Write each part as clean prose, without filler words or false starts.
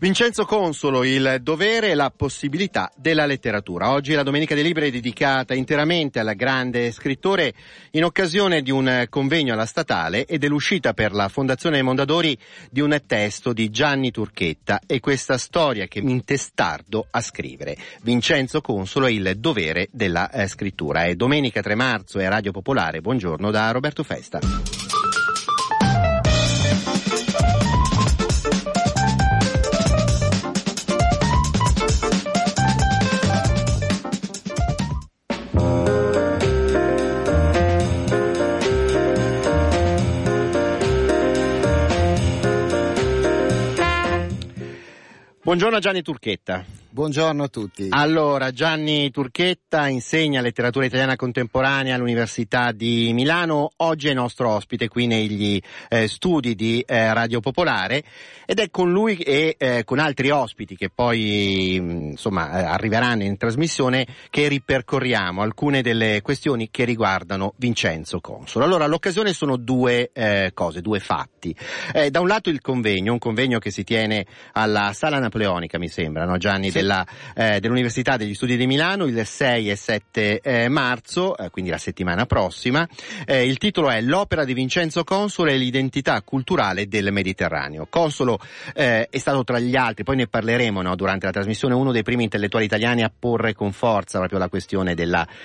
Vincenzo Consolo, il dovere e la possibilità della letteratura. Oggi la Domenica dei Libri è dedicata interamente al grande scrittore in occasione di un convegno alla Statale e dell'uscita per la Fondazione Mondadori di un testo di Gianni Turchetta e questa storia che mi intestardo a scrivere. Vincenzo Consolo e il dovere della scrittura. È domenica 3 marzo e Radio Popolare. Buongiorno da Roberto Festa. Buongiorno a Gianni Turchetta. Buongiorno a tutti. Allora, Gianni Turchetta insegna letteratura italiana contemporanea all'Università di Milano. Oggi è nostro ospite qui negli studi di Radio Popolare ed è con lui e con altri ospiti che poi arriveranno in trasmissione che ripercorriamo alcune delle questioni che riguardano Vincenzo Consolo. Allora, l'occasione sono due cose, due fatti. Da un lato il convegno, un convegno che si tiene alla Sala Napoleonica, mi sembra, no Gianni? Sì. Dell'Università degli Studi di Milano il 6 e 7 marzo, quindi la settimana prossima. Il titolo è L'opera di Vincenzo Consolo e l'identità culturale del Mediterraneo. Consolo è stato tra gli altri, poi ne parleremo, no, durante la trasmissione, uno dei primi intellettuali italiani a porre con forza proprio la questione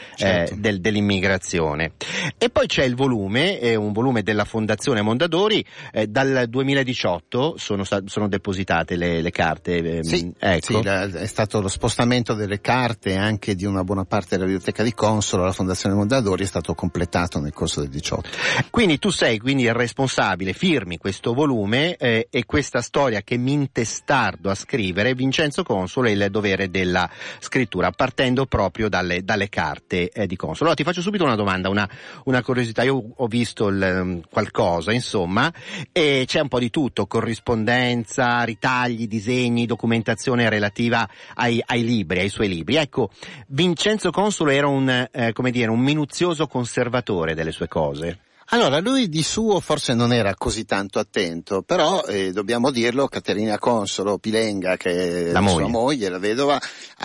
dell'immigrazione. E poi c'è il volume, un volume della Fondazione Mondadori. Dal 2018 sono depositate le carte. Sì, ecco. Sì, è stato lo spostamento delle carte anche di una buona parte della biblioteca di Consolo alla Fondazione Mondadori, è stato completato nel corso del 18. Quindi tu sei il responsabile, firmi questo volume e questa storia che mi intestardo a scrivere, Vincenzo Consolo e il dovere della scrittura, partendo proprio dalle carte di Consolo. Allora ti faccio subito una domanda, una curiosità. Io ho visto qualcosa, insomma, e c'è un po' di tutto, corrispondenza, ritagli, disegni, documentazione relativa ai libri, ai suoi libri. Ecco, Vincenzo Consolo era un minuzioso conservatore delle sue cose. Allora, lui di suo forse non era così tanto attento, però dobbiamo dirlo, Caterina Consolo Pilenga, che è sua moglie, la vedova,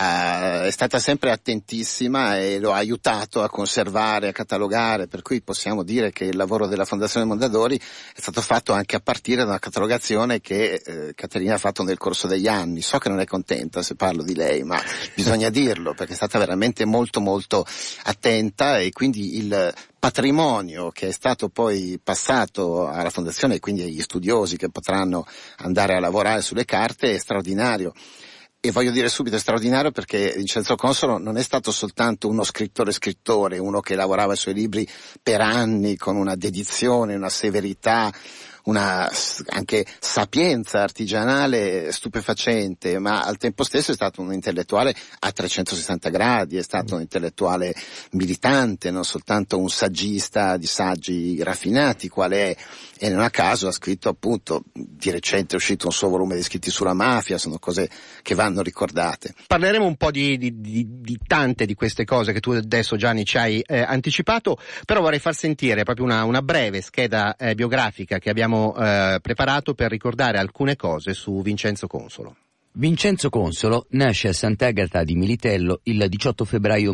è stata sempre attentissima e lo ha aiutato a conservare, a catalogare, per cui possiamo dire che il lavoro della Fondazione Mondadori è stato fatto anche a partire da una catalogazione che Caterina ha fatto nel corso degli anni. So che non è contenta se parlo di lei, ma bisogna dirlo, perché è stata veramente molto molto attenta e quindi il patrimonio che è stato poi passato alla Fondazione e quindi agli studiosi che potranno andare a lavorare sulle carte è straordinario. E voglio dire subito, è straordinario perché Vincenzo Consolo non è stato soltanto uno scrittore, uno che lavorava ai suoi libri per anni con una dedizione, una severità, una anche sapienza artigianale stupefacente, ma al tempo stesso è stato un intellettuale a 360 gradi, è stato un intellettuale militante, non soltanto un saggista di saggi raffinati, quale è, e non a caso ha scritto, appunto, di recente è uscito un suo volume di scritti sulla mafia, sono cose che vanno ricordate. Parleremo un po' di tante di queste cose che tu adesso, Gianni, ci hai anticipato, però vorrei far sentire proprio una breve scheda biografica che abbiamo preparato per ricordare alcune cose su Vincenzo Consolo. Vincenzo Consolo nasce a Sant'Agata di Militello il 18 febbraio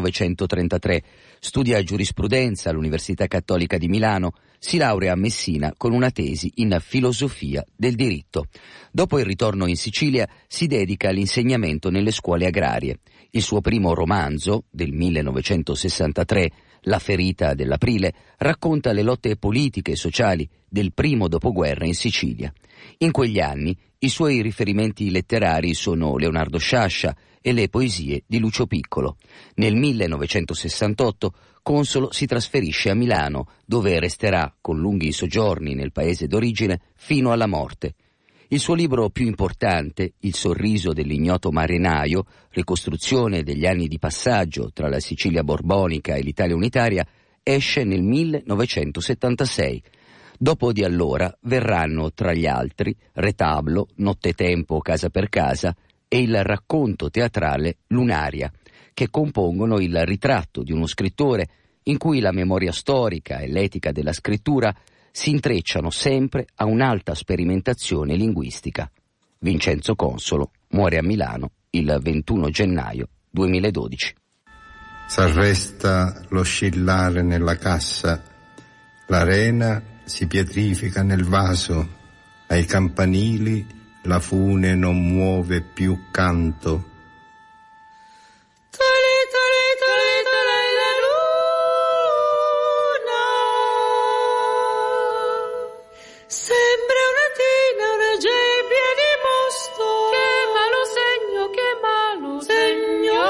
1933, studia giurisprudenza all'Università Cattolica di Milano, si laurea a Messina con una tesi in filosofia del diritto. Dopo il ritorno in Sicilia si dedica all'insegnamento nelle scuole agrarie. Il suo primo romanzo, del 1963, La ferita dell'aprile, racconta le lotte politiche e sociali del primo dopoguerra in Sicilia. In quegli anni i suoi riferimenti letterari sono Leonardo Sciascia e le poesie di Lucio Piccolo. Nel 1968 Consolo si trasferisce a Milano, dove resterà con lunghi soggiorni nel paese d'origine fino alla morte. Il suo libro più importante, Il sorriso dell'ignoto marinaio, ricostruzione degli anni di passaggio tra la Sicilia borbonica e l'Italia unitaria, esce nel 1976. Dopo di allora verranno, tra gli altri, Retablo, Nottetempo, Casa per casa e il racconto teatrale Lunaria, che compongono il ritratto di uno scrittore in cui la memoria storica e l'etica della scrittura si intrecciano sempre a un'alta sperimentazione linguistica. Vincenzo Consolo muore a Milano il 21 gennaio 2012. S'arresta l'oscillare nella cassa, l'arena si pietrifica nel vaso, ai campanili la fune non muove più canto. Sembra una tina, una gebbia di mosto. Che malo segno, che malo segno.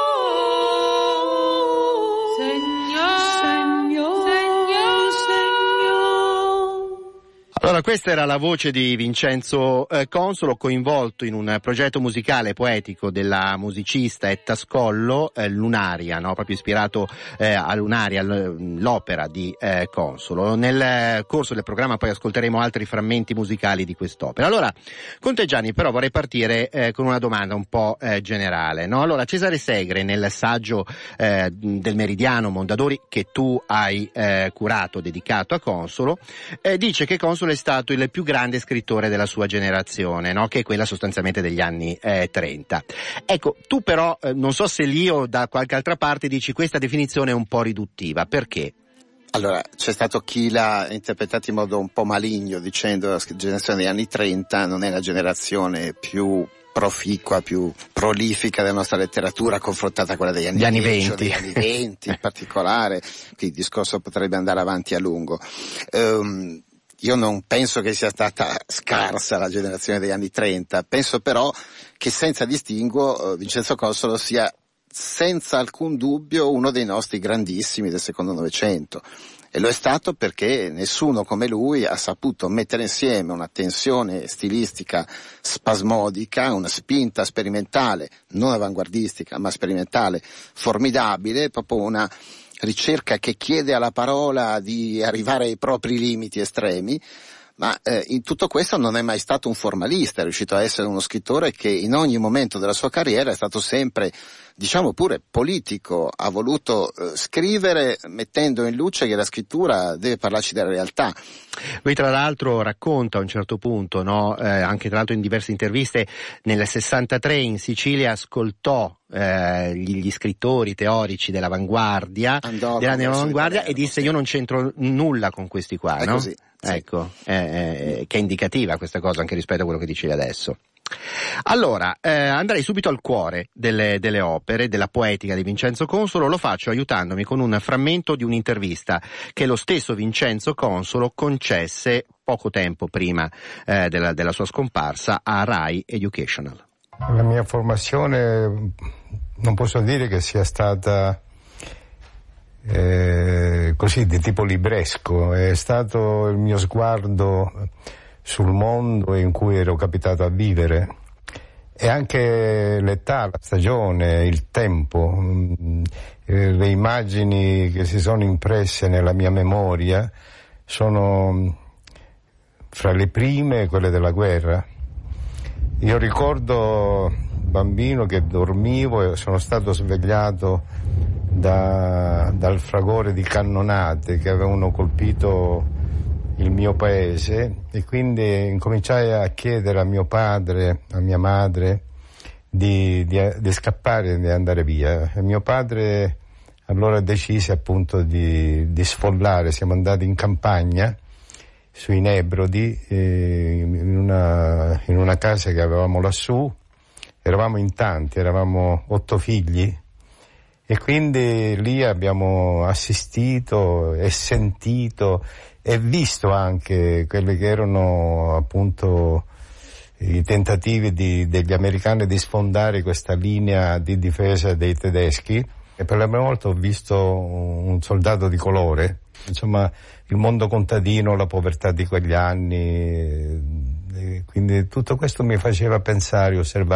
Allora, questa era la voce di Vincenzo Consolo, coinvolto in un progetto musicale poetico della musicista Etta Scollo, Lunaria, no? Proprio ispirato a Lunaria, l'opera di Consolo. Nel corso del programma poi ascolteremo altri frammenti musicali di quest'opera. Allora, con te Gianni, però vorrei partire con una domanda un po' generale, no? Allora, Cesare Segre, nel saggio del Meridiano Mondadori che tu hai curato, dedicato a Consolo, dice che Consolo è stato il più grande scrittore della sua generazione, no? Che è quella sostanzialmente degli anni 30. Ecco, tu però, non so se lì o da qualche altra parte dici questa definizione è un po' riduttiva, perché? Allora, c'è stato chi l'ha interpretato in modo un po' maligno, dicendo che la generazione degli anni 30 non è la generazione più proficua, più prolifica della nostra letteratura confrontata a quella degli anni 20. Degli anni 20 in particolare, qui il discorso potrebbe andare avanti a lungo. Io non penso che sia stata scarsa la generazione degli anni 30, penso però che senza distinguo Vincenzo Consolo sia senza alcun dubbio uno dei nostri grandissimi del secondo Novecento. E lo è stato perché nessuno come lui ha saputo mettere insieme una tensione stilistica spasmodica, una spinta sperimentale, non avanguardistica ma sperimentale, formidabile, proprio una ricerca che chiede alla parola di arrivare ai propri limiti estremi, ma in tutto questo non è mai stato un formalista, è riuscito a essere uno scrittore che in ogni momento della sua carriera è stato sempre, diciamo pure, politico, ha voluto scrivere mettendo in luce che la scrittura deve parlarci della realtà. Lui tra l'altro racconta a un certo punto, no? Anche tra l'altro in diverse interviste, nel 63 in Sicilia ascoltò gli scrittori teorici dell'avanguardia, della neoavanguardia, e disse io non c'entro nulla con questi qua, è no? Così, sì. Ecco, che è indicativa questa cosa anche rispetto a quello che dicevi adesso. Allora, andrei subito al cuore delle opere, della poetica di Vincenzo Consolo. Lo faccio aiutandomi con un frammento di un'intervista che lo stesso Vincenzo Consolo concesse poco tempo prima della sua scomparsa a Rai Educational. La mia formazione non posso dire che sia stata così di tipo libresco, è stato il mio sguardo sul mondo in cui ero capitato a vivere, e anche l'età, la stagione, il tempo, le immagini che si sono impresse nella mia memoria sono fra le prime quelle della guerra. Io ricordo bambino che dormivo e sono stato svegliato dal fragore di cannonate che avevano colpito il mio paese, e quindi incominciai a chiedere a mio padre, a mia madre di scappare, di andare via. E mio padre allora decise appunto di sfollare. Siamo andati in campagna sui Nebrodi, in una casa che avevamo lassù. Eravamo in tanti, eravamo 8 figli, e quindi lì abbiamo assistito e sentito e visto anche quelli che erano appunto i tentativi degli americani di sfondare questa linea di difesa dei tedeschi, e per la prima volta ho visto un soldato di colore. Insomma, il mondo contadino, la povertà di quegli anni, quindi tutto questo mi faceva pensare, osservare.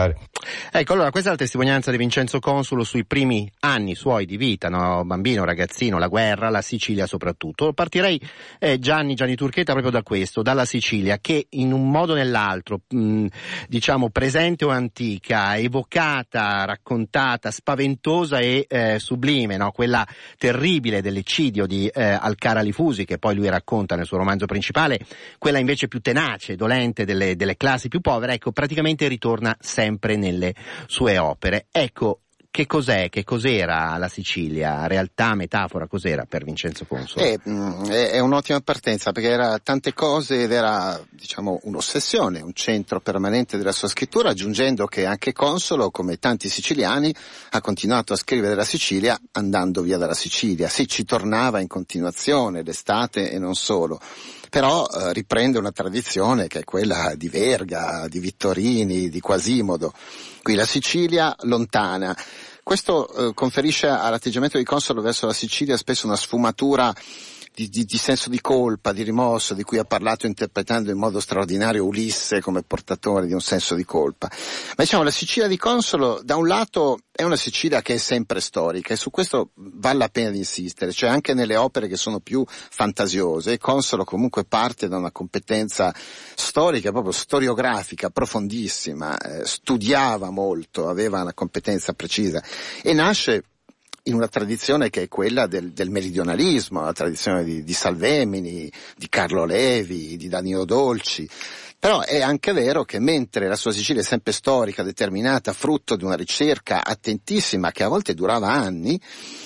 Ecco, allora questa è la testimonianza di Vincenzo Consulo sui primi anni suoi di vita, no? Bambino, ragazzino, la guerra, la Sicilia soprattutto. Partirei, Gianni Turchetta, proprio da questo, dalla Sicilia, che in un modo o nell'altro, diciamo presente o antica, evocata, raccontata, spaventosa e sublime, no? Quella terribile dell'eccidio di Alcara Lifusi, che poi lui racconta nel suo romanzo principale, quella invece più tenace, dolente delle classi più povere, ecco, praticamente ritorna sempre nelle sue opere. Ecco, che cos'era la Sicilia? Realtà, metafora, cos'era per Vincenzo Consulo? È un'ottima partenza, perché era tante cose ed era, diciamo, un'ossessione, un centro permanente della sua scrittura, aggiungendo che anche Consulo, come tanti siciliani, ha continuato a scrivere della Sicilia andando via dalla Sicilia. Sì, ci tornava in continuazione l'estate e non solo, però riprende una tradizione che è quella di Verga, di Vittorini, di Quasimodo. Qui la Sicilia lontana. Questo conferisce all'atteggiamento di Consulo verso la Sicilia spesso una sfumatura di senso di colpa, di rimorso, di cui ha parlato interpretando in modo straordinario Ulisse come portatore di un senso di colpa. Ma diciamo, la Sicilia di Consulo, da un lato, è una Sicilia che è sempre storica, e su questo vale la pena di insistere, cioè anche nelle opere che sono più fantasiose, Consulo comunque parte da una competenza storica, proprio storiografica, profondissima, studiava molto, aveva una competenza precisa, e nasce in una tradizione che è quella del meridionalismo, la tradizione di Salvemini, di Carlo Levi, di Danilo Dolci. Però è anche vero che mentre la sua Sicilia è sempre storica, determinata, frutto di una ricerca attentissima che a volte durava anni,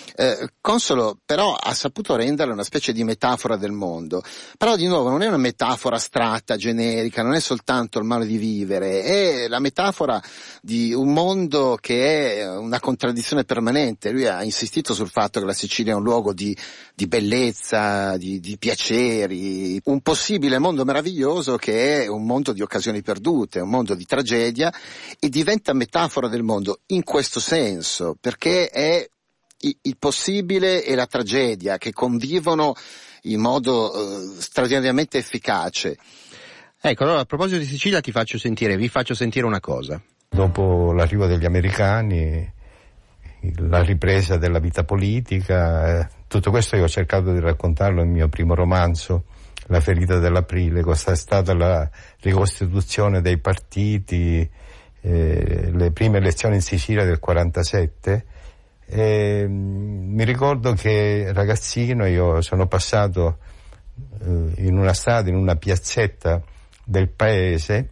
Consulo però ha saputo renderla una specie di metafora del mondo. Però di nuovo non è una metafora astratta, generica, non è soltanto il modo di vivere, è la metafora di un mondo che è una contraddizione permanente. Lui ha insistito sul fatto che la Sicilia è un luogo di bellezza, di piaceri, un possibile mondo meraviglioso che è un mondo di occasioni perdute, un mondo di tragedia, e diventa metafora del mondo in questo senso, perché è il possibile e la tragedia che convivono in modo straordinariamente efficace. Ecco, allora a proposito di Sicilia vi faccio sentire una cosa. Dopo l'arrivo degli americani, la ripresa della vita politica, tutto questo io ho cercato di raccontarlo nel mio primo romanzo, La ferita dell'aprile. Questa è stata la ricostituzione dei partiti, le prime elezioni in Sicilia del 47. Mi ricordo che ragazzino io sono passato in una strada, in una piazzetta del paese,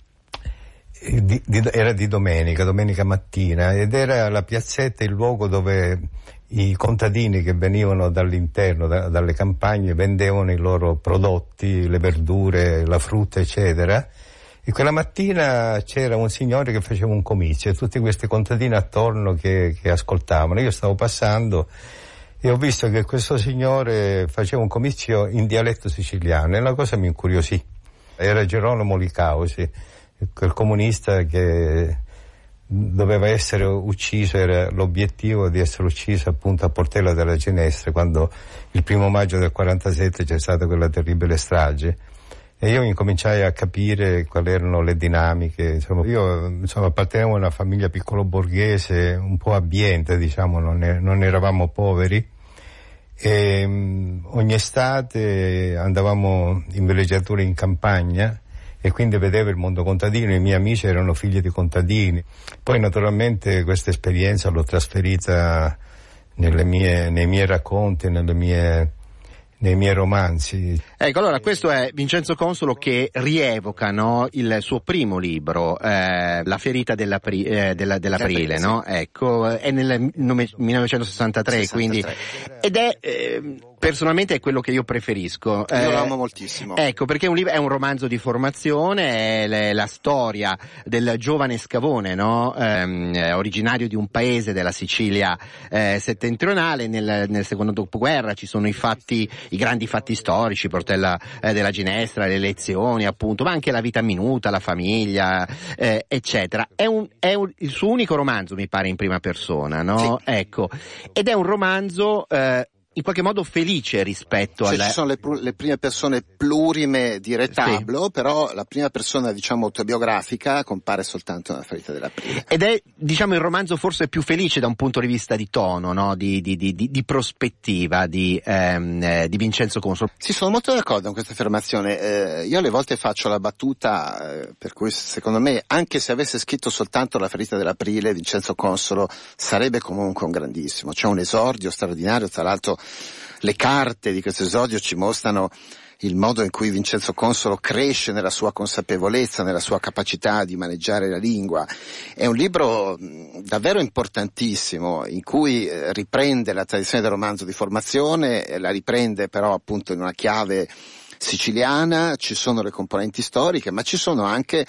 era di domenica mattina, ed era la piazzetta il luogo dove i contadini che venivano dall'interno, dalle campagne, vendevano i loro prodotti, le verdure, la frutta, eccetera. E quella mattina c'era un signore che faceva un comizio e tutti questi contadini attorno che ascoltavano. Io stavo passando e ho visto che questo signore faceva un comizio in dialetto siciliano e la cosa mi incuriosì. Era Gerolamo Licausi, quel comunista che doveva essere ucciso, era l'obiettivo di essere ucciso appunto a Portella della Ginestra, quando il 1 maggio del 47 c'è stata quella terribile strage. E io incominciai a capire quali erano le dinamiche. Io appartenevo a una famiglia piccolo borghese, un po' abbiente, diciamo, non eravamo poveri, e ogni estate andavamo in villeggiatura in campagna e quindi vedevo il mondo contadino. I miei amici erano figli di contadini. Poi naturalmente questa esperienza l'ho trasferita nei miei racconti, nei miei romanzi. Ecco, allora questo è Vincenzo Consulo che rievoca, no, il suo primo libro, La ferita dell'aprile, no? Ecco, è nel 1963, 63. Quindi, ed è personalmente è quello che io preferisco. Io lo amo moltissimo. Ecco, perché è un romanzo di formazione, è la storia del giovane Scavone, no? Originario di un paese della Sicilia settentrionale. Nel secondo dopoguerra ci sono i grandi fatti storici, Portella della Ginestra, le elezioni appunto, ma anche la vita minuta, la famiglia, eccetera. È il suo unico romanzo, mi pare, in prima persona, no? Sì. Ecco, ed è un romanzo in qualche modo felice rispetto ci sono le prime persone plurime di retablo, sì. Però la prima persona, diciamo, autobiografica compare soltanto nella Ferita dell'Aprile. Ed è, diciamo, il romanzo forse più felice da un punto di vista di tono, no? Di prospettiva di Vincenzo Consolo. Sì, sono molto d'accordo con questa affermazione. Io alle volte faccio la battuta per cui secondo me, anche se avesse scritto soltanto la Ferita dell'Aprile, Vincenzo Consolo sarebbe comunque un grandissimo. C'è un esordio straordinario, tra l'altro le carte di questo esordio ci mostrano il modo in cui Vincenzo Consolo cresce nella sua consapevolezza, nella sua capacità di maneggiare la lingua. È un libro davvero importantissimo, in cui riprende la tradizione del romanzo di formazione, la riprende però appunto in una chiave siciliana. Ci sono le componenti storiche, ma ci sono anche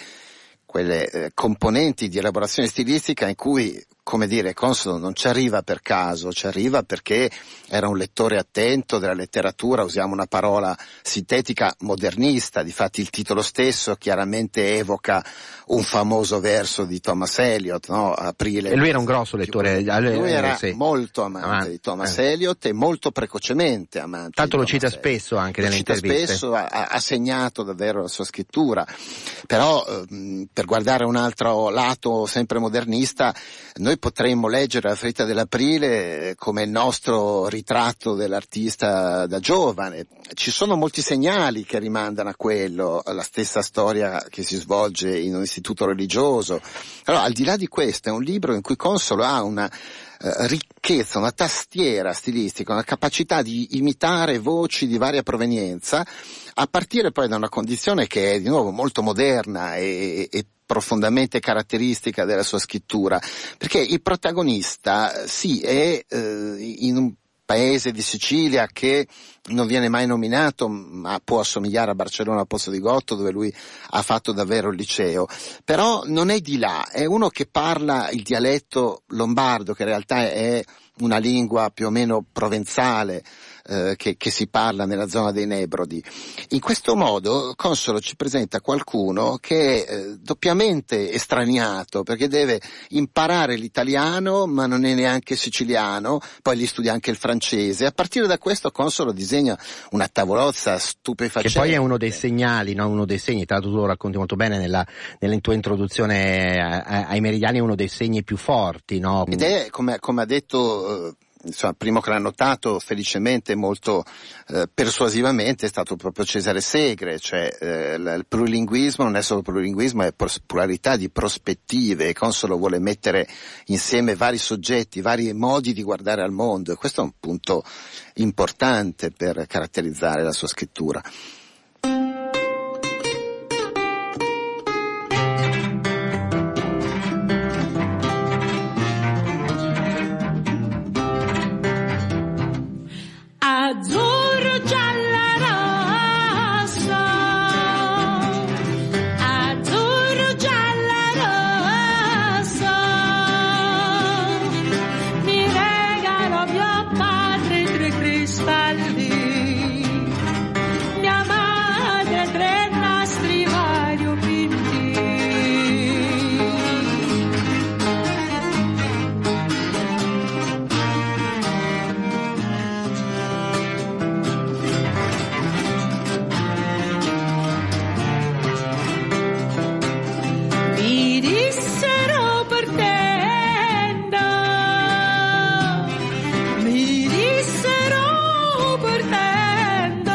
quelle componenti di elaborazione stilistica in cui, come dire, Consolo non ci arriva per caso, ci arriva perché era un lettore attento della letteratura, usiamo una parola sintetica, modernista. Difatti il titolo stesso chiaramente evoca un famoso verso di Thomas Eliot, no? Aprile. E lui era un grosso lettore. Lui era molto amante di Thomas Eliot e molto precocemente amante. Tanto lo cita spesso anche nelle interviste. Spesso ha segnato davvero la sua scrittura. Però per guardare un altro lato sempre modernista, noi potremmo leggere la Ferita dell'Aprile come il nostro ritratto dell'artista da giovane. Ci sono molti segnali che rimandano a quello, la stessa storia che si svolge in un istituto religioso. Allora, al di là di questo, è un libro in cui Consolo ha una ricchezza, una tastiera stilistica, una capacità di imitare voci di varia provenienza, a partire poi da una condizione che è di nuovo molto moderna e profondamente caratteristica della sua scrittura, perché il protagonista sì è in un paese di Sicilia che non viene mai nominato, ma può assomigliare a Barcellona al posto di Gotto, dove lui ha fatto davvero il liceo, però non è di là, è uno che parla il dialetto lombardo, che in realtà è una lingua più o meno provenzale, che si parla nella zona dei Nebrodi. In questo modo Consolo ci presenta qualcuno che è doppiamente estraniato, perché deve imparare l'italiano ma non è neanche siciliano, poi gli studia anche il francese. A partire da questo Consolo disegna una tavolozza stupefacente. Che poi è uno dei segnali, no? Uno dei segni, tra l'altro tu lo racconti molto bene nella tua introduzione ai Meridiani, è uno dei segni più forti, no? Ed è, come ha detto insomma, primo che l'ha notato felicemente, molto persuasivamente, è stato proprio Cesare Segre, cioè il plurilinguismo non è solo plurilinguismo, è pluralità di prospettive. Consolo vuole mettere insieme vari soggetti, vari modi di guardare al mondo, e questo è un punto importante per caratterizzare la sua scrittura. Azzurro, gialla, rosso, azzurro, gialla, rosso, mi regalò mio padre 3 cristalli, mia madre 3 nastri variopinti. Mi dissero partendo, mi dissero partendo,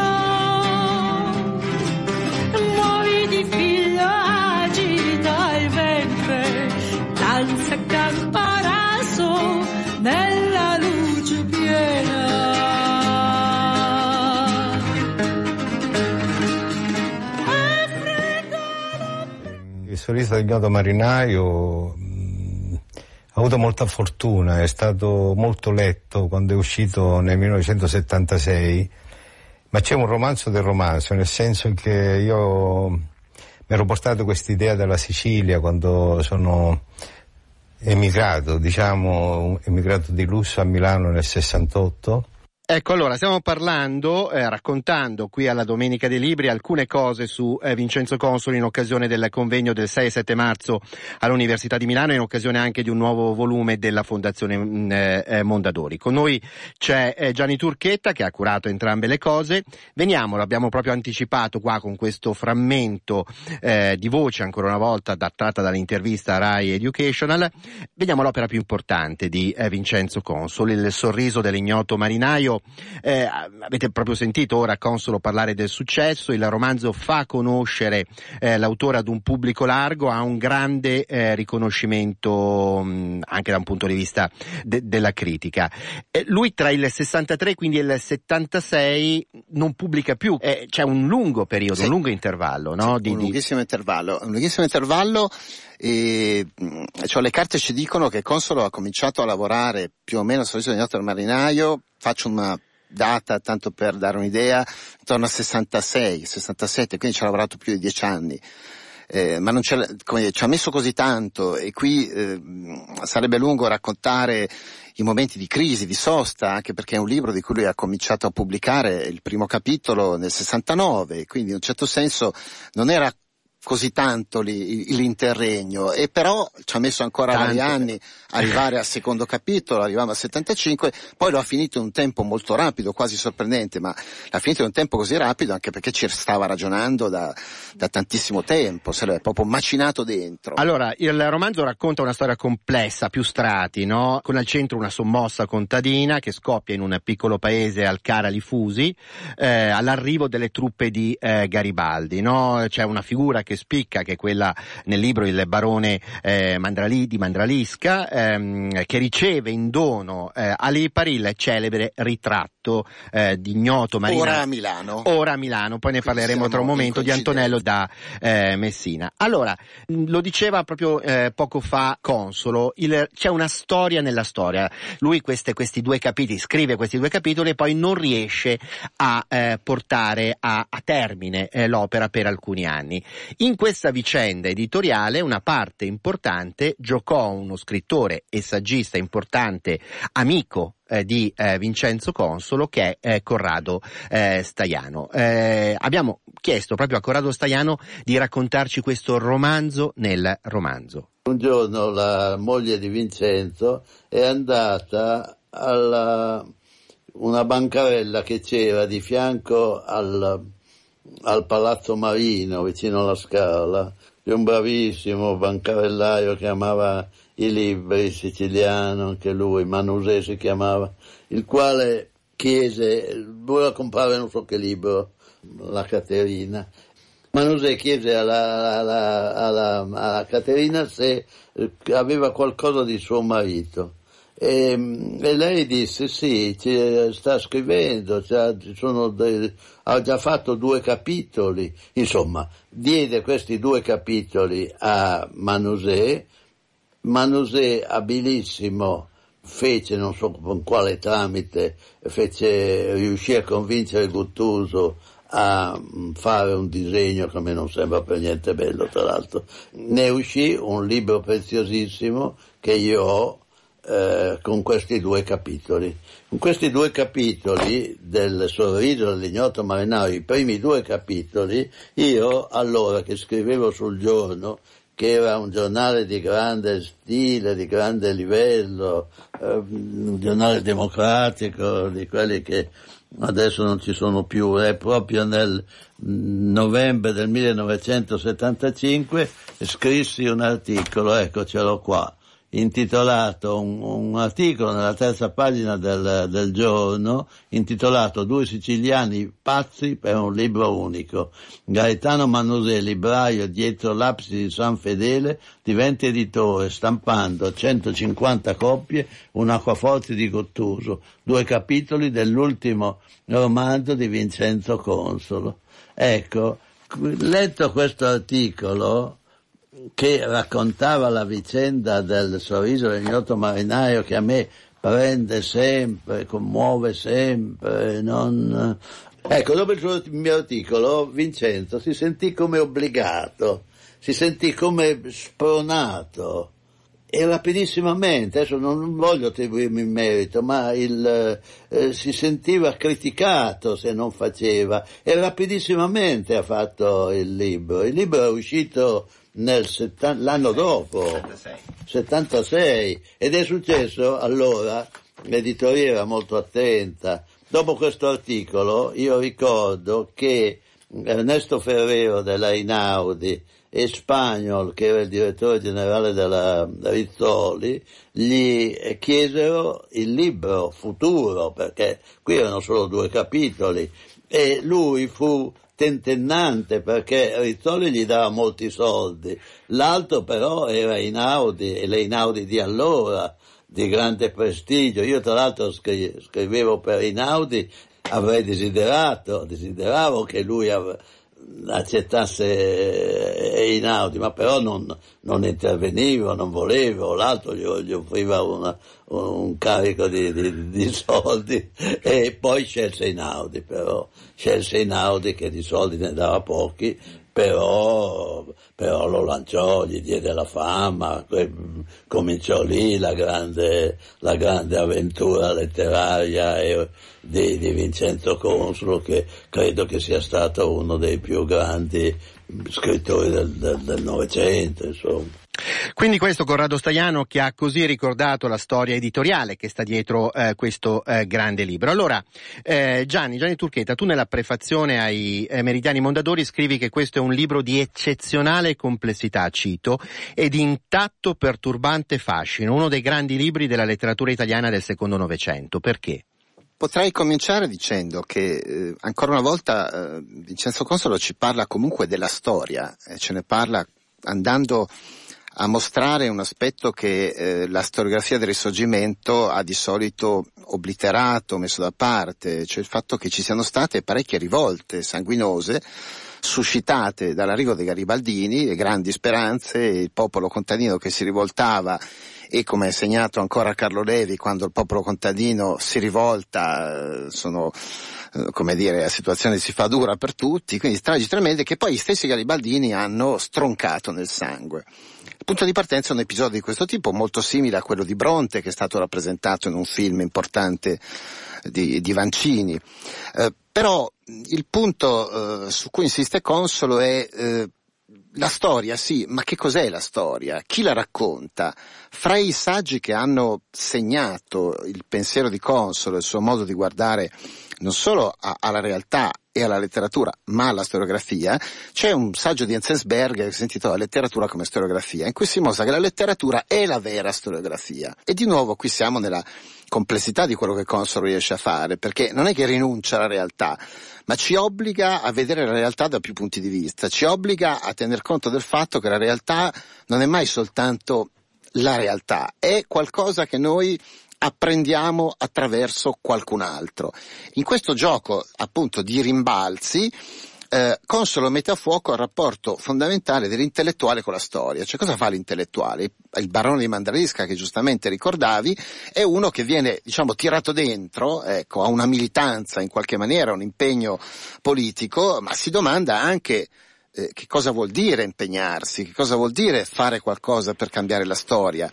muoviti figlio, agita il ventre, danza camparaso nella luce piena. Il solista Ignato Marinaio ha avuto molta fortuna, è stato molto letto quando è uscito nel 1976, ma c'è un romanzo del romanzo, nel senso che io mi ero portato quest'idea dalla Sicilia quando sono emigrato di lusso a Milano nel 68, Ecco, allora, stiamo parlando, raccontando qui alla Domenica dei Libri alcune cose su Vincenzo Consolo in occasione del convegno del 6 e 7 marzo all'Università di Milano, in occasione anche di un nuovo volume della Fondazione Mondadori. Con noi c'è Gianni Turchetta, che ha curato entrambe le cose. Veniamo, l'abbiamo proprio anticipato qua con questo frammento di voce, ancora una volta adattata dall'intervista Rai Educational. Vediamo l'opera più importante di Vincenzo Consolo, Il sorriso dell'ignoto marinaio. Avete proprio sentito ora Consolo parlare del successo. Il romanzo fa conoscere l'autore ad un pubblico largo, ha un grande riconoscimento anche da un punto di vista della critica. Lui tra il 63 quindi il 76 non pubblica più, c'è un lungo periodo, sì, un lungo intervallo, no? Sì, un lunghissimo intervallo. E cioè le carte ci dicono che Consolo ha cominciato a lavorare più o meno al sorriso dell'ignoto marinaio, faccio una data tanto per dare un'idea, intorno a 66, 67, quindi ci ha lavorato più di 10 anni. Ma non ci ha messo così tanto, e qui sarebbe lungo raccontare i momenti di crisi, di sosta, anche perché è un libro di cui lui ha cominciato a pubblicare il primo capitolo nel 69, quindi in un certo senso non era così tanto l'interregno, e però ci ha messo ancora vari anni arrivare al secondo capitolo, arriviamo al 75, poi lo ha finito in un tempo molto rapido, quasi sorprendente, ma l'ha finito in un tempo così rapido anche perché ci stava ragionando da tantissimo tempo, se l'è proprio macinato dentro. Allora, il romanzo racconta una storia complessa, più strati, no? Con al centro una sommossa contadina che scoppia in un piccolo paese al Caralifusi, all'arrivo delle truppe di Garibaldi, no? C'è una figura che spicca, che è quella nel libro il barone di Mandralisca, che riceve in dono a Lipari il celebre ritratto di ignoto marinaio. Ora a Milano, poi ne parleremo tra un momento, di Antonello da Messina. Allora, lo diceva proprio poco fa Consolo, c'è una storia nella storia. Lui questi due capitoli, scrive questi due capitoli e poi non riesce a portare a termine l'opera per alcuni anni. In questa vicenda editoriale una parte importante giocò uno scrittore e saggista importante, amico di Vincenzo Consolo, che è Corrado Staiano. Abbiamo chiesto proprio a Corrado Staiano di raccontarci questo romanzo nel romanzo. Un giorno la moglie di Vincenzo è andata alla una bancarella che c'era di fianco al Palazzo Marino, vicino alla Scala, di un bravissimo bancarellaio che amava i libri, siciliano, anche lui, Manusè si chiamava, il quale chiese, voleva comprare non so che libro, la Caterina. Manusè chiese alla Caterina se aveva qualcosa di suo marito. E lei disse sì, sta scrivendo, ha già fatto 2 capitoli, insomma diede questi 2 capitoli a Manusè abilissimo fece, non so con quale tramite, riuscì a convincere Guttuso a fare un disegno che a me non sembra per niente bello, tra l'altro. Ne uscì un libro preziosissimo che io ho con questi 2 capitoli. Con questi 2 capitoli del sorriso dell'ignoto marinaio, i primi 2 capitoli, io allora che scrivevo sul Giorno, che era un giornale di grande stile, di grande livello, un giornale democratico, di quelli che adesso non ci sono più, è proprio nel novembre del 1975 scrissi un articolo, ecco ce l'ho qua, intitolato, un articolo nella terza pagina del Giorno, intitolato 2 siciliani pazzi per un libro unico. Gaetano Manusè, libraio dietro l'abside di San Fedele, diventa editore, stampando 150 copie, un acquaforte di Guttuso, 2 capitoli dell'ultimo romanzo di Vincenzo Consolo. Ecco, letto questo articolo, che raccontava la vicenda del sorriso dell'ignoto marinaio, che a me prende sempre, commuove sempre, Ecco, dopo il mio articolo Vincenzo si sentì come obbligato, si sentì come spronato, e rapidissimamente, adesso non voglio attribuirmi il merito, ma si sentiva criticato se non faceva, e rapidissimamente ha fatto il libro. Il libro è uscito l'anno dopo, 76, ed è successo allora, l'editoria era molto attenta. Dopo questo articolo io ricordo che Ernesto Ferrero della Einaudi e Spagnol, che era il direttore generale della Rizzoli, gli chiesero il libro futuro, perché qui erano solo 2 capitoli, e lui fu tentennante perché Rizzoli gli dava molti soldi, l'altro però era Einaudi, e le Einaudi di allora, di grande prestigio. Io tra l'altro scrivevo per Einaudi, avrei desideravo che lui accettasse Einaudi, ma però non intervenivo, non volevo, l'altro gli offriva un carico di soldi, e poi scelse Einaudi che di soldi ne dava pochi, però lo lanciò, gli diede la fama, cominciò lì la grande avventura letteraria di Vincenzo Consolo, che credo che sia stato uno dei più grandi scrittori del Novecento, insomma. Quindi questo Corrado Staiano che ha così ricordato la storia editoriale che sta dietro questo grande libro. Allora, Gianni Turchetta, tu nella prefazione ai Meridiani Mondadori scrivi che questo è un libro di eccezionale complessità, cito, e di intatto perturbante fascino, uno dei grandi libri della letteratura italiana del secondo Novecento. Perché? Potrei cominciare dicendo che ancora una volta Vincenzo Consolo ci parla comunque della storia, ce ne parla andando a mostrare un aspetto che la storiografia del Risorgimento ha di solito obliterato, messo da parte, cioè il fatto che ci siano state parecchie rivolte sanguinose suscitate dall'arrivo dei garibaldini, le grandi speranze, il popolo contadino che si rivoltava, e come è segnato ancora Carlo Levi, quando il popolo contadino si rivolta la situazione si fa dura per tutti, quindi stragi tremende che poi gli stessi garibaldini hanno stroncato nel sangue. Il punto di partenza è un episodio di questo tipo, molto simile a quello di Bronte, che è stato rappresentato in un film importante di Vancini. Però il punto su cui insiste Consolo è la storia, sì, ma che cos'è la storia? Chi la racconta? Fra i saggi che hanno segnato il pensiero di Consolo, il suo modo di guardare non solo alla realtà e alla letteratura, ma alla storiografia, c'è un saggio di Enzensberger che si intitola Letteratura come storiografia, in cui si mostra che la letteratura è la vera storiografia. E di nuovo qui siamo nella complessità di quello che Consolo riesce a fare, perché non è che rinuncia alla realtà, ma ci obbliga a vedere la realtà da più punti di vista, ci obbliga a tener conto del fatto che la realtà non è mai soltanto la realtà, è qualcosa che noi apprendiamo attraverso qualcun altro. In questo gioco appunto di rimbalzi Consolo mette a fuoco il rapporto fondamentale dell'intellettuale con la storia. Cioè, cosa fa l'intellettuale? Il barone di Mandralisca, che giustamente ricordavi, è uno che viene, tirato dentro, a una militanza in qualche maniera, un impegno politico, ma si domanda anche che cosa vuol dire impegnarsi, che cosa vuol dire fare qualcosa per cambiare la storia.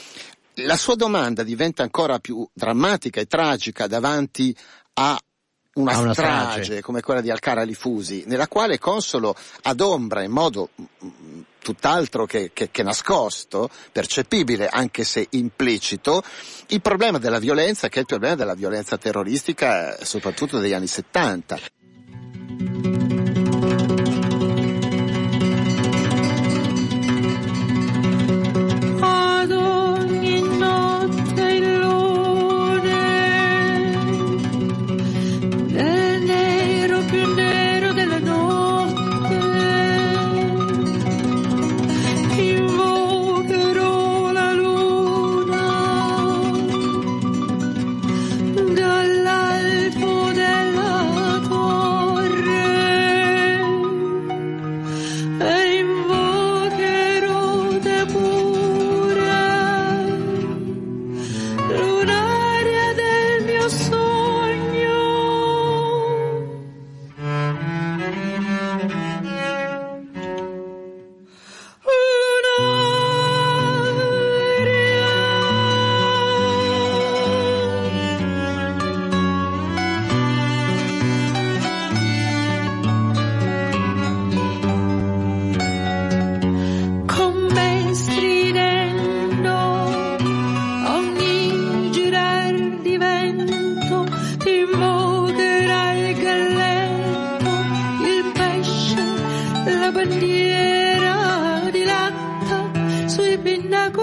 La sua domanda diventa ancora più drammatica e tragica davanti a una strage come quella di Alcara Lifusi, nella quale Consolo adombra in modo tutt'altro che nascosto, percepibile anche se implicito, il problema della violenza, che è il problema della violenza terroristica, soprattutto degli anni 70. Dall'alto della tua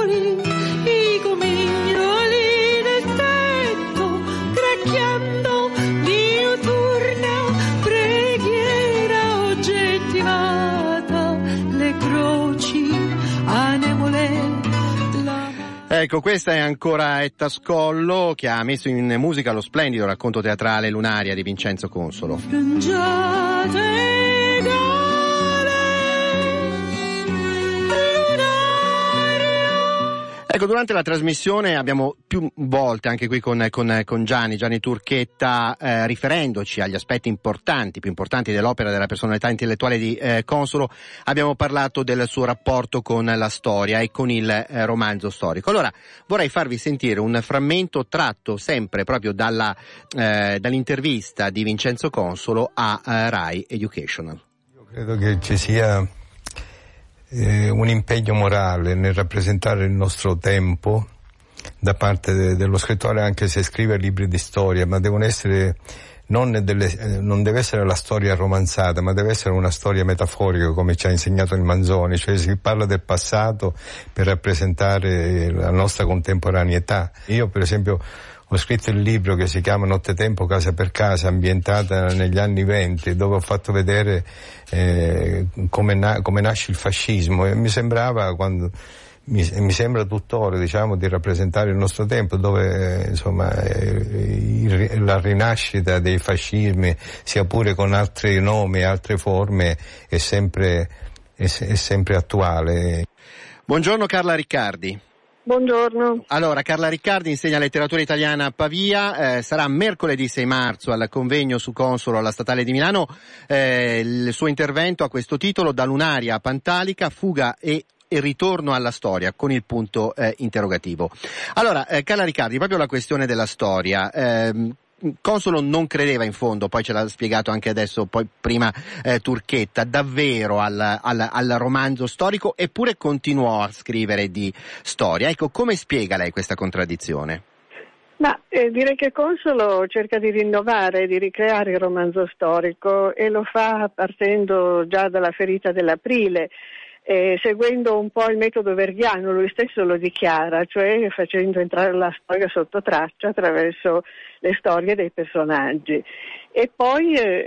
piccoli, i comignoli del tetto, cracchiando diuturna preghiera oggettivata, le croci anemole. Ecco, questa è ancora Etta Scollo, che ha messo in musica lo splendido racconto teatrale Lunaria di Vincenzo Consolo. Ecco, durante la trasmissione abbiamo più volte, anche qui con Gianni Turchetta, riferendoci agli aspetti più importanti dell'opera, della personalità intellettuale di Consolo, abbiamo parlato del suo rapporto con la storia e con il romanzo storico. Allora, vorrei farvi sentire un frammento tratto sempre proprio dall'intervista di Vincenzo Consolo a Rai Educational. Io credo che ci sia un impegno morale nel rappresentare il nostro tempo da parte dello scrittore, anche se scrive libri di storia, ma devono essere non deve essere la storia romanzata, ma deve essere una storia metaforica, come ci ha insegnato il Manzoni, cioè si parla del passato per rappresentare la nostra contemporaneità. Io, per esempio, ho scritto il libro che si chiama Nottetempo casa per casa, ambientata negli anni '20, dove ho fatto vedere come nasce il fascismo, e mi sembrava, mi sembra tuttora, diciamo, di rappresentare il nostro tempo, dove insomma la rinascita dei fascismi, sia pure con altri nomi e altre forme, è sempre attuale. Buongiorno Carla Riccardi. Buongiorno. Allora, Carla Riccardi insegna letteratura italiana a Pavia, sarà mercoledì 6 marzo al convegno su Consolo alla Statale di Milano. Il suo intervento ha questo titolo: Da Lunaria a Pantalica, fuga e ritorno alla storia, con il punto interrogativo. Allora, Carla Riccardi, proprio la questione della storia. Consolo non credeva in fondo, poi ce l'ha spiegato anche adesso, poi prima Turchetta, davvero al romanzo storico, eppure continuò a scrivere di storia. Ecco, come spiega lei questa contraddizione? Ma direi che Consolo cerca di rinnovare, di ricreare il romanzo storico, e lo fa partendo già dalla ferita dell'Aprile, seguendo un po' il metodo verghiano, lui stesso lo dichiara, cioè facendo entrare la storia sotto traccia attraverso le storie dei personaggi. E poi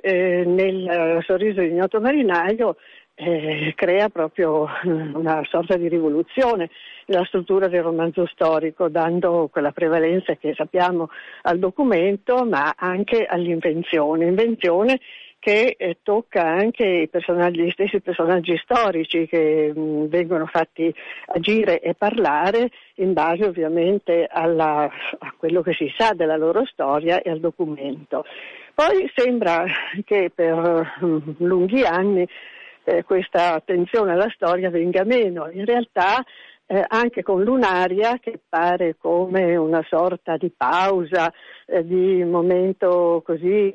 nel Sorriso di ignoto marinaio crea proprio una sorta di rivoluzione nella struttura del romanzo storico, dando quella prevalenza che sappiamo al documento, ma anche all'invenzione che tocca anche gli stessi personaggi storici, che vengono fatti agire e parlare in base ovviamente a quello che si sa della loro storia e al documento. Poi sembra che per lunghi anni questa attenzione alla storia venga meno. In realtà anche con Lunaria, che pare come una sorta di pausa, di momento così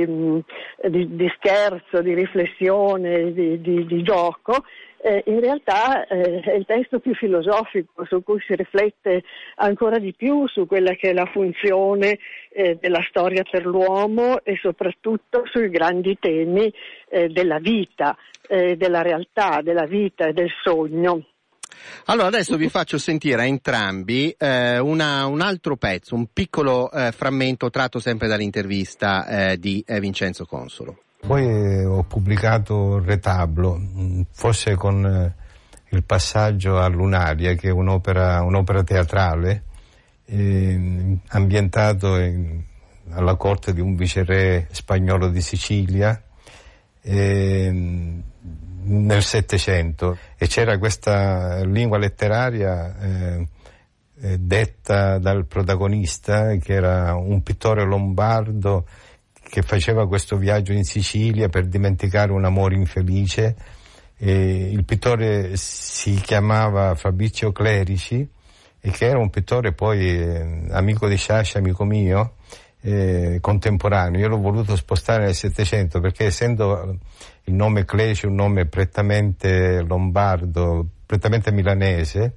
di scherzo, di riflessione, di gioco, in realtà è il testo più filosofico, su cui si riflette ancora di più su quella che è la funzione della storia per l'uomo, e soprattutto sui grandi temi della vita, della realtà, della vita e del sogno. Allora adesso vi faccio sentire a entrambi un altro pezzo, un piccolo frammento tratto sempre dall'intervista di Vincenzo Consolo. Poi ho pubblicato Retablo, forse con il passaggio a Lunaria, che è un'opera teatrale ambientato alla corte di un viceré spagnolo di Sicilia nel Settecento, e c'era questa lingua letteraria detta dal protagonista, che era un pittore lombardo che faceva questo viaggio in Sicilia per dimenticare un amore infelice. Il pittore si chiamava Fabrizio Clerici, e che era un pittore poi amico di Sciascia, amico mio, contemporaneo. Io l'ho voluto spostare nel Settecento perché, essendo il nome Clerici un nome prettamente lombardo, prettamente milanese,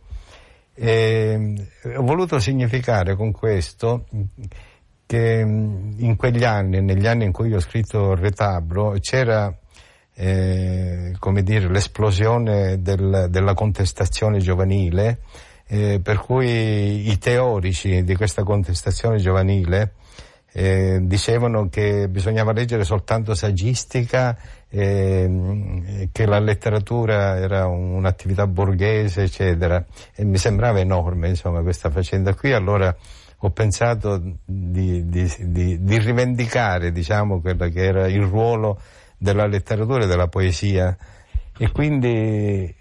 ho voluto significare con questo che in quegli anni, negli anni in cui ho scritto il Retablo, c'era come dire, l'esplosione della contestazione giovanile, per cui i teorici di questa contestazione giovanile dicevano che bisognava leggere soltanto saggistica, che la letteratura era un'attività borghese, eccetera, e mi sembrava enorme, insomma, questa faccenda qui. Allora ho pensato di rivendicare, diciamo, quello che era il ruolo della letteratura e della poesia, e quindi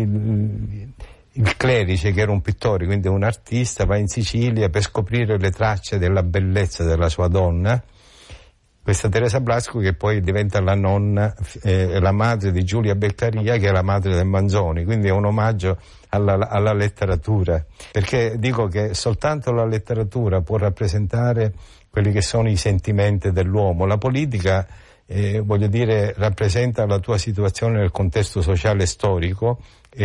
il clerice, che era un pittore, quindi un artista, va in Sicilia per scoprire le tracce della bellezza della sua donna, questa Teresa Blasco, che poi diventa la nonna, la madre di Giulia Beccaria, che è la madre del Manzoni, quindi è un omaggio alla letteratura, perché dico che soltanto la letteratura può rappresentare quelli che sono i sentimenti dell'uomo. La politica, voglio dire, rappresenta la tua situazione nel contesto sociale e storico,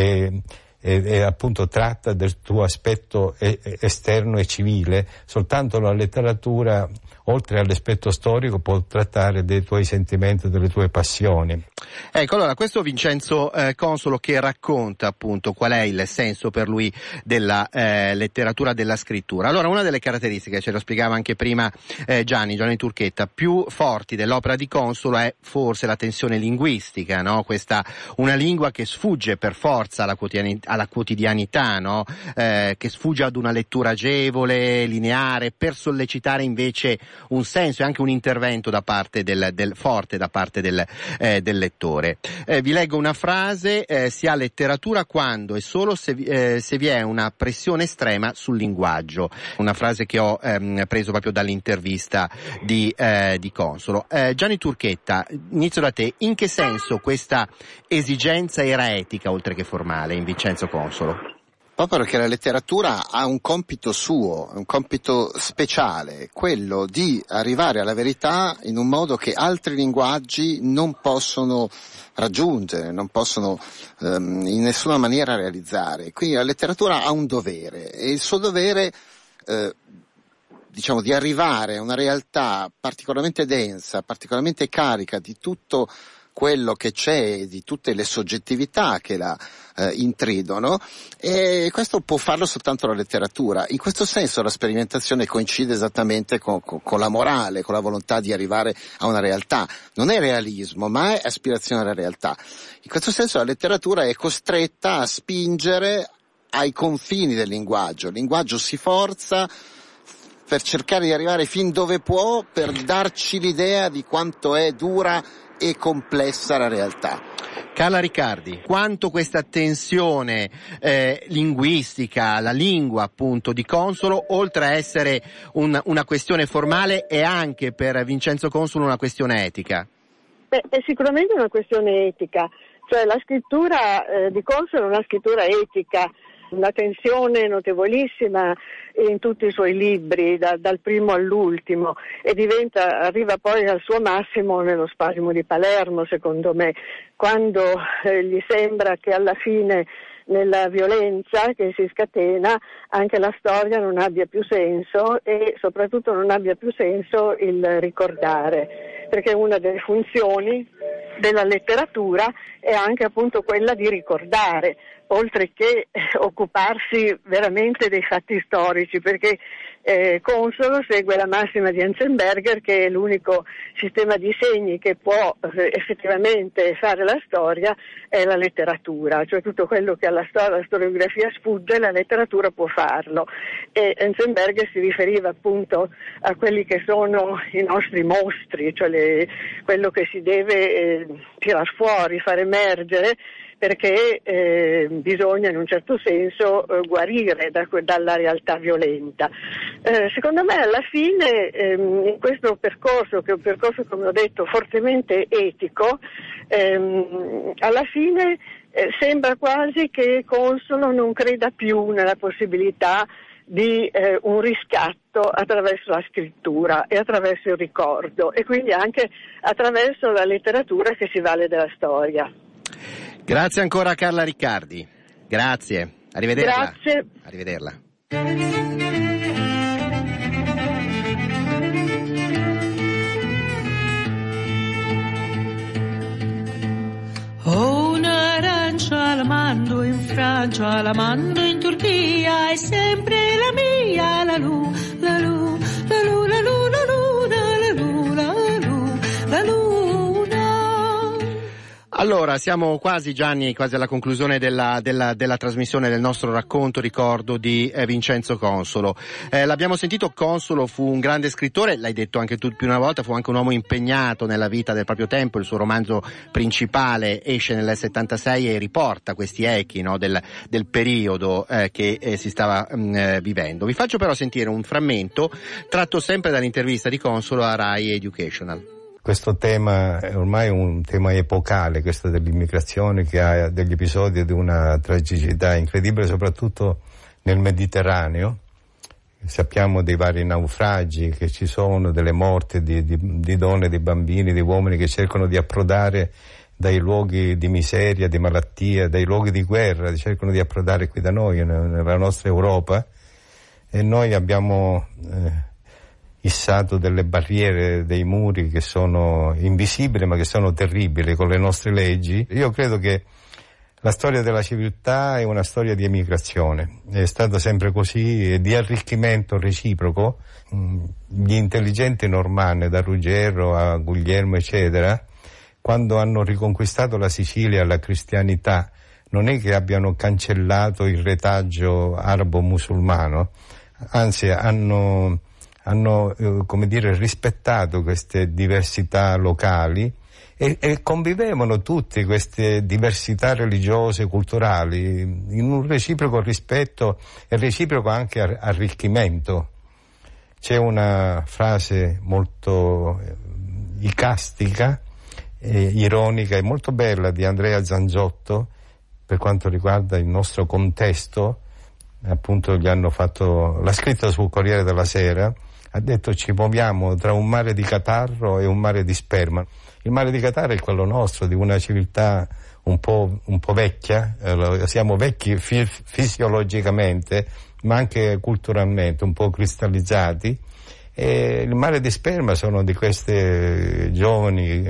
e appunto tratta del tuo aspetto esterno e civile. Soltanto la letteratura, oltre all'aspetto storico, può trattare dei tuoi sentimenti, delle tue passioni. Ecco, allora, questo Vincenzo Consolo, che racconta appunto qual è il senso per lui della letteratura, della scrittura. Allora, una delle caratteristiche, ce lo spiegava anche prima Gianni Turchetta, più forti dell'opera di Consolo è forse la tensione linguistica, no? Una lingua che sfugge per forza alla quotidianità, no? Che sfugge ad una lettura agevole, lineare, per sollecitare invece un senso e anche un intervento da parte forte da parte del lettore. Vi leggo una frase: si ha letteratura quando e solo se vi è una pressione estrema sul linguaggio. Una frase che ho preso proprio dall'intervista di Consolo. Gianni Turchetta, inizio da te. In che senso questa esigenza era etica oltre che formale in Vincenzo Consolo? Proprio perché la letteratura ha un compito suo, un compito speciale, quello di arrivare alla verità in un modo che altri linguaggi non possono raggiungere, non possono in nessuna maniera realizzare. Quindi la letteratura ha un dovere, e il suo dovere, diciamo, di arrivare a una realtà particolarmente densa, particolarmente carica di tutto quello che c'è, di tutte le soggettività che la intridono, e questo può farlo soltanto la letteratura. In questo senso la sperimentazione coincide esattamente con la morale, con la volontà di arrivare a una realtà. Non è realismo, ma è aspirazione alla realtà. In questo senso la letteratura è costretta a spingere ai confini del linguaggio. Il linguaggio si forza per cercare di arrivare fin dove può, per darci l'idea di quanto è dura e complessa la realtà. Carla Riccardi, quanto questa tensione linguistica, la lingua appunto di Consolo, oltre a essere una questione formale, è anche per Vincenzo Consolo una questione etica? È sicuramente una questione etica, cioè la scrittura di Consolo è una scrittura etica, una tensione notevolissima in tutti i suoi libri, dal primo all'ultimo, e arriva poi al suo massimo nello Spasimo di Palermo, secondo me, quando gli sembra che alla fine, nella violenza che si scatena, anche la storia non abbia più senso, e soprattutto non abbia più senso il ricordare, perché una delle funzioni della letteratura è anche appunto quella di ricordare, oltre che occuparsi veramente dei fatti storici, perché Consolo segue la massima di Enzensberger, che è l'unico sistema di segni che può effettivamente fare la storia, è la letteratura, cioè tutto quello che alla storiografia sfugge, la letteratura può farlo, e Enzensberger si riferiva appunto a quelli che sono i nostri mostri, cioè quello che si deve tirar fuori, far emergere, perché bisogna in un certo senso guarire dalla realtà violenta. Secondo me alla fine in questo percorso, che è un percorso, come ho detto, fortemente etico, alla fine sembra quasi che Consolo non creda più nella possibilità di un riscatto attraverso la scrittura e attraverso il ricordo, e quindi anche attraverso la letteratura che si vale della storia. Grazie ancora a Carla Riccardi. Grazie. Arrivederla. Grazie. Arrivederla. Oh, un'arancia al mare mando in Francia, la mando in Turchia, è sempre la mia, la lu, la lu, la lu, la lu, la luna, la lu, la lu, la luna. Allora, siamo quasi, Gianni, quasi alla conclusione della trasmissione del nostro racconto ricordo di Vincenzo Consolo. L'abbiamo sentito, Consolo fu un grande scrittore, l'hai detto anche tu più una volta, fu anche un uomo impegnato nella vita del proprio tempo. Il suo romanzo principale esce nel 76 e riporta questi echi, no, del periodo che si stava vivendo. Vi faccio però sentire un frammento tratto sempre dall'intervista di Consolo a Rai Educational. Questo tema è ormai un tema epocale, questo dell'immigrazione, che ha degli episodi di una tragicità incredibile, soprattutto nel Mediterraneo. Sappiamo dei vari naufragi che ci sono, delle morti di donne, di bambini, di uomini che cercano di approdare dai luoghi di miseria, di malattia, dai luoghi di guerra, cercano di approdare qui da noi, nella nostra Europa, e noi abbiamo issato delle barriere, dei muri che sono invisibili ma che sono terribili con le nostre leggi. Io credo che la storia della civiltà è una storia di emigrazione, è stata sempre così, e di arricchimento reciproco. Gli intelligenti normanni, da Ruggero a Guglielmo eccetera, quando hanno riconquistato la Sicilia alla cristianità, non è che abbiano cancellato il retaggio arabo-musulmano, anzi hanno come dire, rispettato queste diversità locali e convivevano tutte queste diversità religiose, culturali, in un reciproco rispetto e reciproco anche arricchimento. C'è una frase molto icastica, ironica e molto bella di Andrea Zanzotto per quanto riguarda il nostro contesto. Appunto l'ha scritta sul Corriere della Sera. Ha detto: ci muoviamo tra un mare di catarro e un mare di sperma. Il mare di catarro è quello nostro, di una civiltà un po' vecchia, siamo vecchi fisiologicamente, ma anche culturalmente, un po' cristallizzati. E il mare di sperma sono di queste giovani,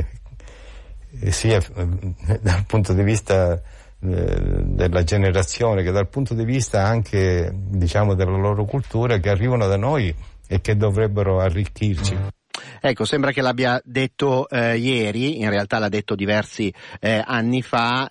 sia dal punto di vista della generazione che dal punto di vista anche, diciamo, della loro cultura, che arrivano da noi e che dovrebbero arricchirci. Ecco, sembra che l'abbia detto ieri, in realtà l'ha detto diversi anni fa.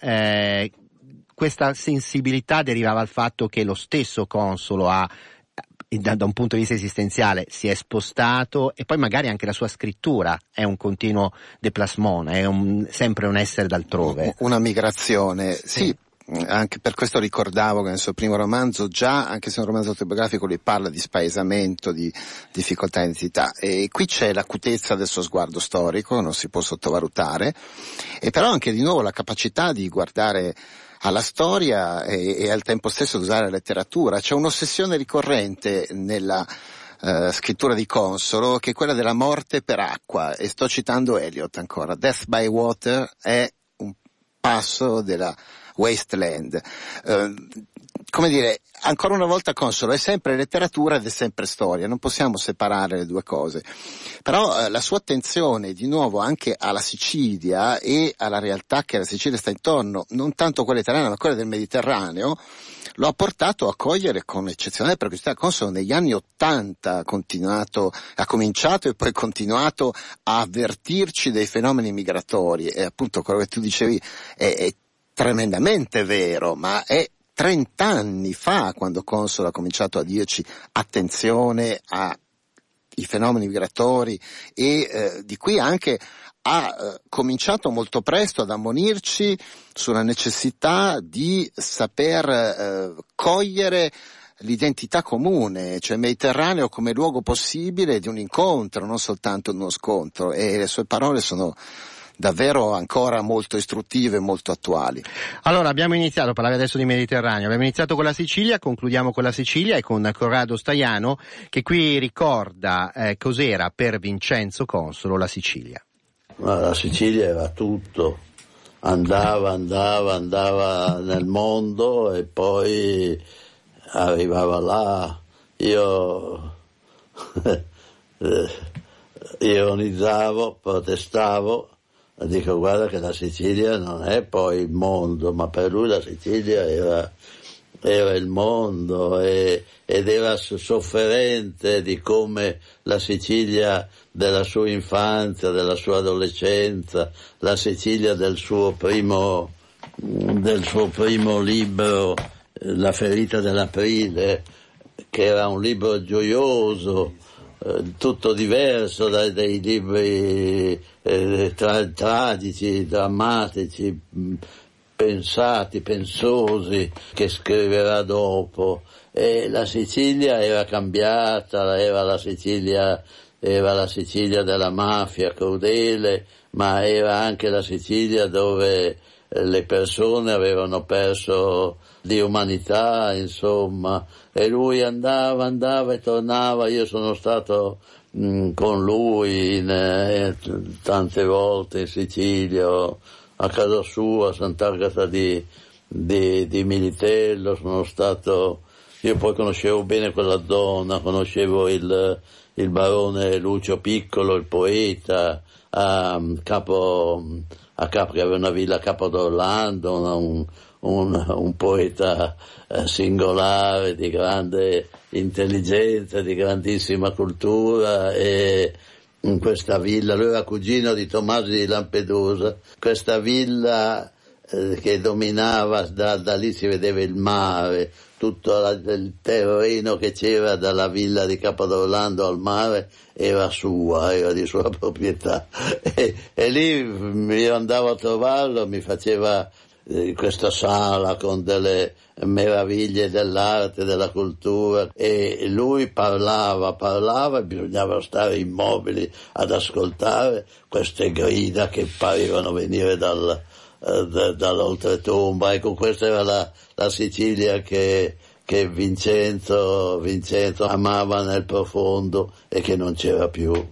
Questa sensibilità derivava dal fatto che lo stesso Consolo da un punto di vista esistenziale si è spostato, e poi magari anche la sua scrittura è un continuo déplacement, è sempre un essere d'altrove. Una migrazione, sì. Anche per questo ricordavo che nel suo primo romanzo, già, anche se è un romanzo autobiografico, lui parla di spaesamento, di difficoltà di identità, e qui c'è l'acutezza del suo sguardo storico, non si può sottovalutare, e però anche di nuovo la capacità di guardare alla storia e al tempo stesso di usare la letteratura. C'è un'ossessione ricorrente nella scrittura di Consolo, che è quella della morte per acqua, e sto citando Eliot ancora. Death by Water è un passo della Wasteland. Come dire, ancora una volta Consolo è sempre letteratura ed è sempre storia, non possiamo separare le due cose. Però la sua attenzione di nuovo anche alla Sicilia e alla realtà che la Sicilia sta intorno, non tanto quella italiana ma quella del Mediterraneo, lo ha portato a cogliere con eccezionale perplessità. Consolo negli anni '80 ha cominciato e poi continuato a avvertirci dei fenomeni migratori, e appunto quello che tu dicevi è tremendamente vero, ma è 30 anni fa quando Consolo ha cominciato a dirci attenzione ai fenomeni migratori, e di qui anche ha cominciato molto presto ad ammonirci sulla necessità di saper cogliere l'identità comune, cioè Mediterraneo come luogo possibile di un incontro, non soltanto uno scontro, e le sue parole sono davvero ancora molto istruttive e molto attuali. Allora, abbiamo iniziato, parlavi adesso di Mediterraneo, abbiamo iniziato con la Sicilia, concludiamo con la Sicilia e con Corrado Staiano, che qui ricorda cos'era per Vincenzo Consolo la Sicilia. Ma la Sicilia era tutto, andava nel mondo e poi arrivava là. Io ironizzavo, protestavo, dico guarda che la Sicilia non è poi il mondo, ma per lui la Sicilia era il mondo ed era sofferente di come la Sicilia della sua infanzia, della sua adolescenza, la Sicilia del suo primo libro, La ferita dell'aprile, che era un libro gioioso, tutto diverso dai libri tragici, drammatici, pensati, pensosi che scriverà dopo. E la Sicilia era cambiata, era la Sicilia della mafia crudele, ma era anche la Sicilia dove le persone avevano perso di umanità, insomma, e lui andava e tornava. Io sono stato con lui tante volte in Sicilia, a casa sua, a Sant'Agata di Militello, sono stato. Io poi conoscevo bene quella donna, conoscevo il barone Lucio Piccolo, il poeta, che aveva una villa a Capo d'Orlando, un poeta singolare, di grande intelligenza, di grandissima cultura, e in questa villa, lui era cugino di Tommaso di Lampedusa, questa villa che dominava, da lì si vedeva il mare, tutto il terreno che c'era dalla villa di Capo d'Orlando al mare era di sua proprietà, e lì io andavo a trovarlo, mi faceva questa sala con delle meraviglie dell'arte, della cultura, e lui parlava e bisognava stare immobili ad ascoltare queste grida che parevano venire dall'oltretomba. Ecco, questa era la Sicilia che Vincenzo amava nel profondo e che non c'era più.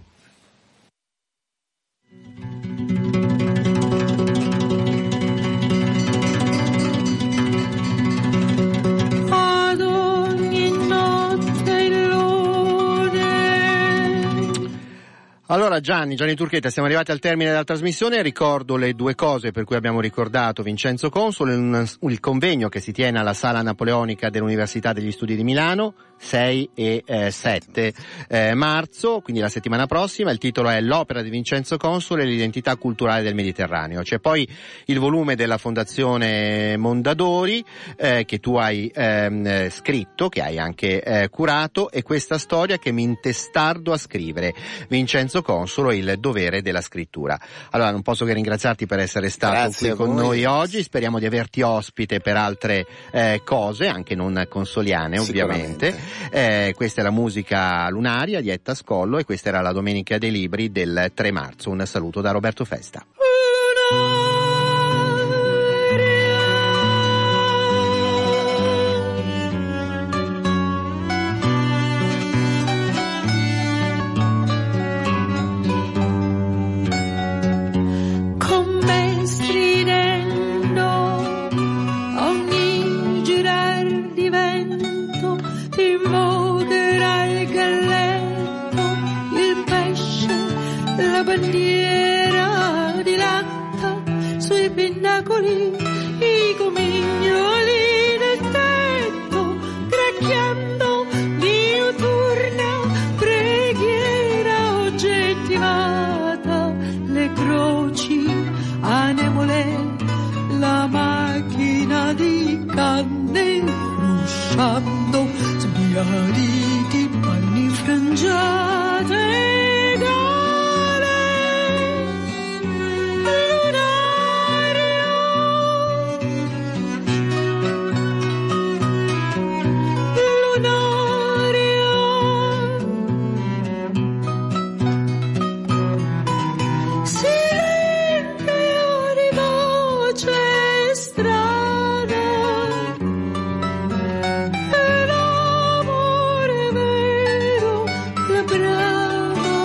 Allora Gianni Turchetta, siamo arrivati al termine della trasmissione. Ricordo le due cose per cui abbiamo ricordato Vincenzo Consolo: il convegno che si tiene alla Sala Napoleonica dell'Università degli Studi di Milano 6 e 7 marzo, quindi la settimana prossima. Il titolo è L'opera di Vincenzo Consolo e l'identità culturale del Mediterraneo. C'è poi il volume della Fondazione Mondadori che tu hai scritto, che hai anche curato, e questa storia che mi intestardo a scrivere, Vincenzo Consolo e il dovere della scrittura. Allora non posso che ringraziarti per essere stato qui con noi oggi. Speriamo di averti ospite per altre cose, anche non consoliane ovviamente. Questa è la musica lunaria di Etta Scollo e questa era la Domenica dei Libri del 3 marzo. Un saluto da Roberto Festa. Bandiera di latta sui pinnacoli, i comignoli del tetto, gracchiando diuturna preghiera oggettivata, le croci anemole, la macchina di canne frusciando, sbiaditi panni frangiate. Brava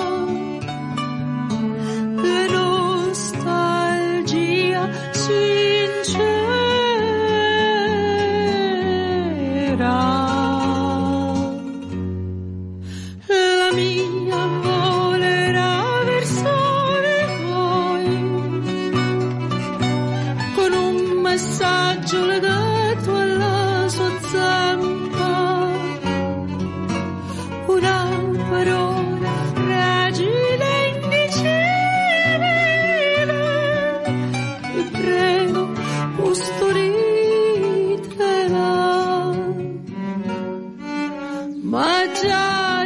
ma già